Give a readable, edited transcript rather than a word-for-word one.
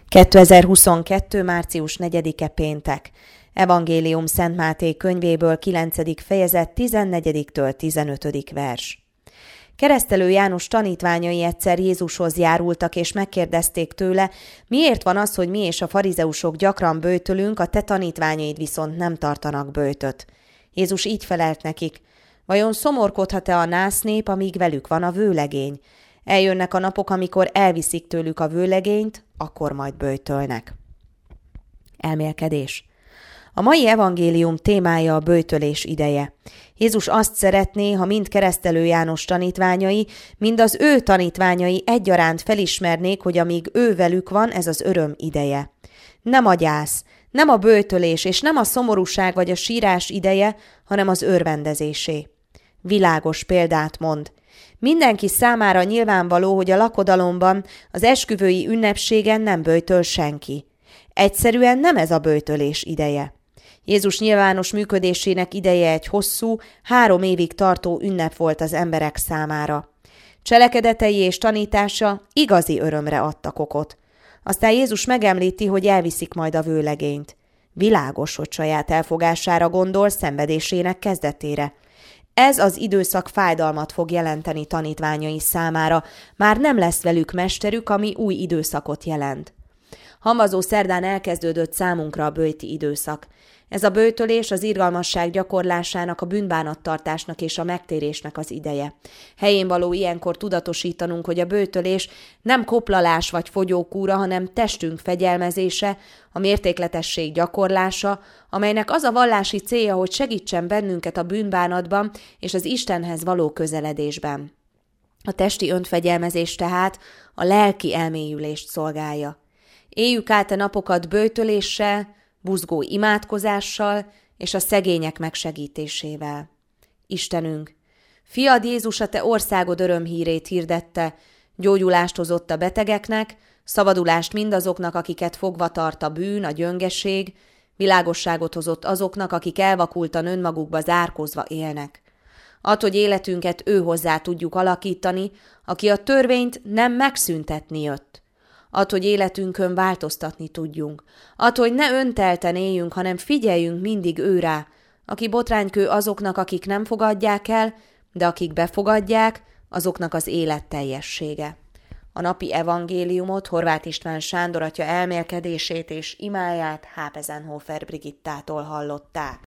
2022. március 4-e péntek. Evangélium Szent Máté könyvéből 9. fejezet 14-től 15. vers. Keresztelő János tanítványai egyszer Jézushoz járultak, és megkérdezték tőle, miért van az, hogy mi és a farizeusok gyakran böjtölünk, a te tanítványaid viszont nem tartanak böjtöt. Jézus így felelt nekik, vajon szomorkodhat-e a násznép, amíg velük van a vőlegény? Eljönnek a napok, amikor elviszik tőlük a vőlegényt, akkor majd böjtölnek. Elmélkedés. A mai evangélium témája a böjtölés ideje. Jézus azt szeretné, ha mind Keresztelő János tanítványai, mind az ő tanítványai egyaránt felismernék, hogy amíg ő velük van, ez az öröm ideje. Nem a gyász, nem a böjtölés és nem a szomorúság vagy a sírás ideje, hanem az örvendezésé. Világos példát mond. Mindenki számára nyilvánvaló, hogy a lakodalomban, az esküvői ünnepségen nem böjtöl senki. Egyszerűen nem ez a böjtölés ideje. Jézus nyilvános működésének ideje egy hosszú, 3 évig tartó ünnep volt az emberek számára. Cselekedetei és tanítása igazi örömre adtak okot. Aztán Jézus megemlíti, hogy elviszik majd a vőlegényt. Világos, hogy saját elfogására gondol, szenvedésének kezdetére. Ez az időszak fájdalmat fog jelenteni tanítványai számára, már nem lesz velük mesterük, ami új időszakot jelent. Hamvazó szerdán elkezdődött számunkra a böjti időszak. Ez a böjtölés az irgalmasság gyakorlásának, a bűnbánattartásnak és a megtérésnek az ideje. Helyénvaló ilyenkor tudatosítanunk, hogy a böjtölés nem koplalás vagy fogyókúra, hanem testünk fegyelmezése, a mértékletesség gyakorlása, amelynek az a vallási célja, hogy segítsen bennünket a bűnbánatban és az Istenhez való közeledésben. A testi önfegyelmezés tehát a lelki elmélyülést szolgálja. Éljük át a napokat böjtöléssel, buzgó imádkozással és a szegények megsegítésével. Istenünk, Fiad Jézus a te országod örömhírét hirdette, gyógyulást hozott a betegeknek, szabadulást mindazoknak, akiket fogva tart a bűn, a gyöngeség, világosságot hozott azoknak, akik elvakultan önmagukba zárkózva élnek. Add, hogy életünket ő hozzá tudjuk alakítani, aki a törvényt nem megszüntetni jött. Add, hogy életünkön változtatni tudjunk. Add, hogy ne öntelten éljünk, hanem figyeljünk mindig őrá, aki botránykő azoknak, akik nem fogadják el, de akik befogadják, azoknak az élet teljessége. A napi evangéliumot Horváth István Sándor atya elmélkedését és imáját Hápezenhofer Brigittától hallották.